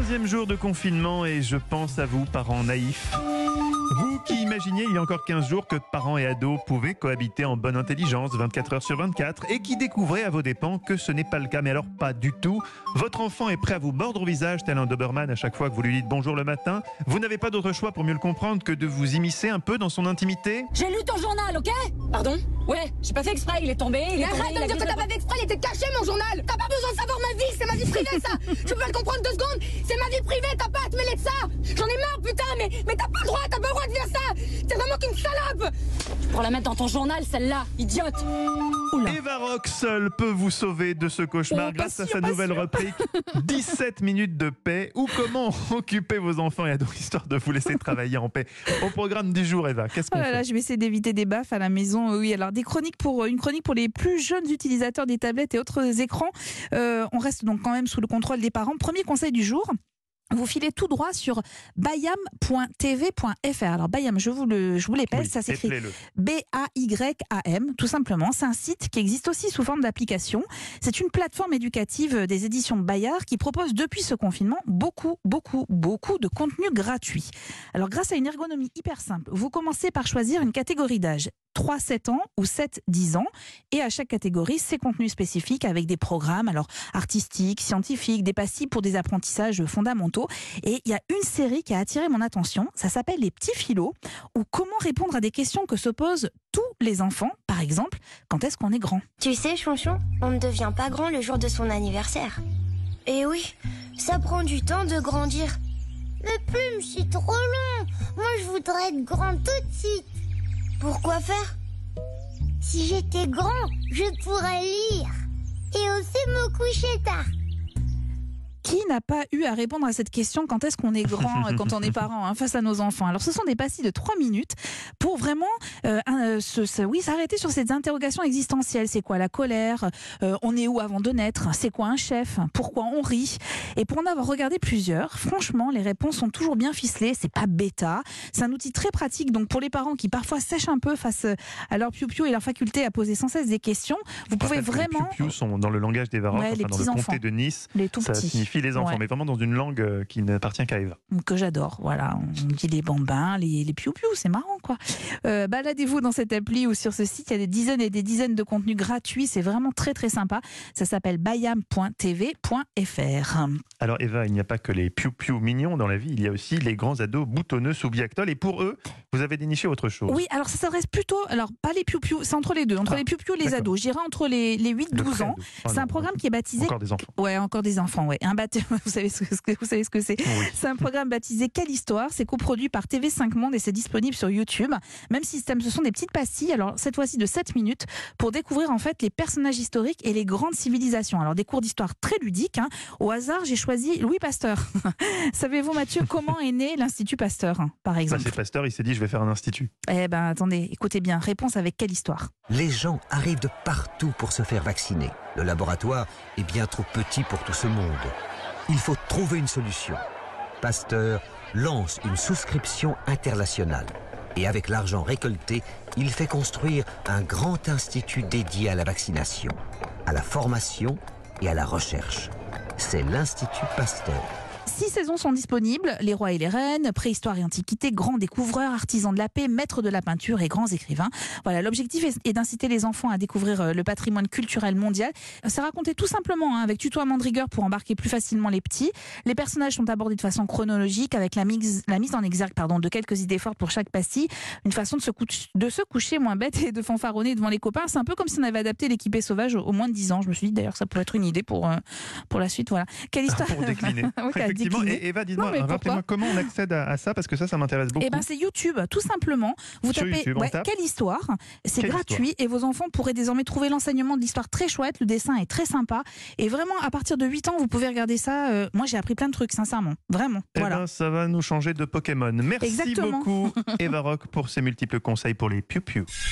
15e jour de confinement et je pense à vous, parents naïfs. Vous qui imaginiez il y a encore 15 jours que parents et ados pouvaient cohabiter en bonne intelligence 24 heures sur 24 et qui découvraient à vos dépens que ce n'est pas le cas, mais alors pas du tout. Votre enfant est prêt à vous mordre au visage tel un Doberman à chaque fois que vous lui dites bonjour le matin. Vous n'avez pas d'autre choix pour mieux le comprendre que de vous immiscer un peu dans son intimité. J'ai lu ton journal, ok? Pardon? Ouais, j'ai pas fait exprès, il est tombé, il est tombé. Arrête de me dire que t'as pas fait exprès, il était caché mon journal. T'as pas besoin de savoir ma vie, c'est ma vie privée ça. Tu peux pas le comprendre 2 secondes, c'est ma vie privée, t'as pas à te mêler de ça. J'en ai marre putain, mais t'as pas le droit, t'as pas le droit de faire ça. T'es vraiment qu'une salope. Pour la mettre dans ton journal, celle-là, idiote. Oula. Eva Rock seule peut vous sauver de ce cauchemar grâce à sa nouvelle rubrique 17 minutes de paix ou comment occuper vos enfants et ados histoire de vous laisser travailler en paix. Au programme du jour, Eva, qu'est-ce qu'on fait? Je vais essayer d'éviter des baffes à la maison. Oui, alors une chronique pour les plus jeunes utilisateurs des tablettes et autres écrans. On reste donc quand même sous le contrôle des parents. Premier conseil du jour. Vous filez tout droit sur bayam.tv.fr. Alors Bayam, je vous l'épelle, oui, ça s'écrit B-A-Y-A-M, tout simplement. C'est un site qui existe aussi sous forme d'application. C'est une plateforme éducative des éditions Bayard qui propose depuis ce confinement beaucoup de contenu gratuit. Alors grâce à une ergonomie hyper simple, vous commencez par choisir une catégorie d'âge. 3-7 ans ou 7-10 ans. Et à chaque catégorie, ses contenus spécifiques avec des programmes alors artistiques, scientifiques, des pastilles pour des apprentissages fondamentaux. Et il y a une série qui a attiré mon attention. Ça s'appelle Les Petits Philos, ou comment répondre à des questions que se posent tous les enfants. Par exemple, quand est-ce qu'on est grand? Tu sais, Chonchon, on ne devient pas grand le jour de son anniversaire. Et oui, ça prend du temps de grandir. Mais Plume, c'est trop long. Moi, je voudrais être grande tout de suite. Pourquoi faire? Si j'étais grand, je pourrais lire et aussi me coucher tard. Qui n'a pas eu à répondre à cette question quand est-ce qu'on est grand, quand on est parent, face à nos enfants? Alors ce sont des pastilles de 3 minutes pour vraiment s'arrêter sur ces interrogations existentielles. C'est quoi la colère? On est où avant de naître? C'est quoi un chef? Pourquoi on rit? Et pour en avoir regardé plusieurs, franchement, les réponses sont toujours bien ficelées. C'est pas bêta. C'est un outil très pratique donc pour les parents qui parfois sèchent un peu face à leur piou-piou et leur faculté à poser sans cesse des questions. Vous pouvez vraiment... Les piou-piou sont dans le langage des Varocs, dans le comté de Nice. Les tout ça petits. Signifie les enfants, mais vraiment dans une langue qui n'appartient qu'à Eva. Que j'adore, voilà. On dit les bambins, les piou-piou, c'est marrant, quoi. Baladez-vous dans cette appli ou sur ce site, il y a des dizaines et des dizaines de contenus gratuits, c'est vraiment très très sympa. Ça s'appelle bayam.tv.fr. Alors Eva, il n'y a pas que les piou-piou mignons dans la vie, il y a aussi les grands ados boutonneux sous Biactol, et pour eux, vous avez déniché autre chose. Oui, alors ça s'adresse plutôt, alors pas les piou-piou, c'est entre les deux, entre les piou-piou et les ados. J'irai entre les 8-12 ans. C'est un programme qui est baptisé... Encore des enfants. Ouais, encore des enfants, ouais. Vous savez ce que c'est. Oui. C'est un programme baptisé Quelle Histoire. C'est coproduit par TV5 Monde et c'est disponible sur YouTube. Même système, ce sont des petites pastilles. Alors cette fois-ci de 7 minutes pour découvrir en fait les personnages historiques et les grandes civilisations. Alors des cours d'histoire très ludiques. Au hasard, j'ai choisi Louis Pasteur. Savez-vous, Mathieu, comment est né l'Institut Pasteur, par exemple? C'est Pasteur, il s'est dit je vais faire un institut. Eh ben attendez, écoutez bien. Réponse avec Quelle Histoire. Les gens arrivent de partout pour se faire vacciner. Le laboratoire est bien trop petit pour tout ce monde. Il faut trouver une solution. Pasteur lance une souscription internationale. Et avec l'argent récolté, il fait construire un grand institut dédié à la vaccination, à la formation et à la recherche. C'est l'Institut Pasteur. 6 saisons sont disponibles, Les Rois et les Reines, Préhistoire et Antiquité, Grands découvreurs, Artisans de la paix, Maîtres de la peinture et Grands écrivains. Voilà, l'objectif est d'inciter les enfants à découvrir le patrimoine culturel mondial. C'est raconté tout simplement, avec tutoiement de rigueur pour embarquer plus facilement les petits. Les personnages sont abordés de façon chronologique avec la mise en exergue de quelques idées fortes pour chaque pastille. Une façon de se coucher moins bête et de fanfaronner devant les copains. C'est un peu comme si on avait adapté L'équipée sauvage aux moins de 10 ans. Je me suis dit d'ailleurs ça pourrait être une idée pour la suite. Voilà. Quelle histoire pour décliner. Et Eva, dites-moi, rappelez-moi comment on accède à ça, parce que ça m'intéresse beaucoup. Eh ben, c'est YouTube, tout simplement. Vous tapez Quelle Histoire, c'est gratuit et vos enfants pourraient désormais trouver l'enseignement de l'histoire très chouette, le dessin est très sympa et vraiment à partir de 8 ans, vous pouvez regarder ça. Moi, j'ai appris plein de trucs, sincèrement, vraiment. Voilà. Ben, ça va nous changer de Pokémon. Merci beaucoup Eva Rock pour ces multiples conseils pour les piou-piou.